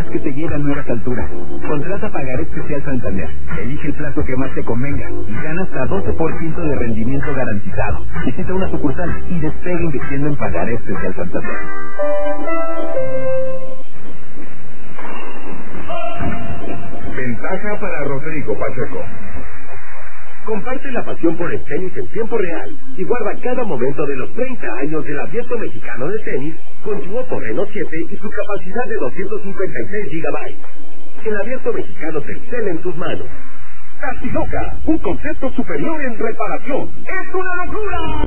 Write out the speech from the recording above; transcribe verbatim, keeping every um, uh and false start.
haz que te llegue a nuevas alturas. Contrata Pagaré Especial Santander. Elige el plazo que más te convenga y gana hasta doce por ciento de rendimiento garantizado. Visita una sucursal y despegue invirtiendo en Pagaré Especial Santander. Ventaja para Rodrigo Pacheco. Comparte la pasión por el tenis en tiempo real y guarda cada momento de los treinta años del Abierto Mexicano de Tenis con su Oppo Reno siete y su capacidad de doscientos cincuenta y seis gigabytes. El Abierto Mexicano Telcel en tus manos. Taxiloca, un concepto superior en reparación. ¡Es una locura!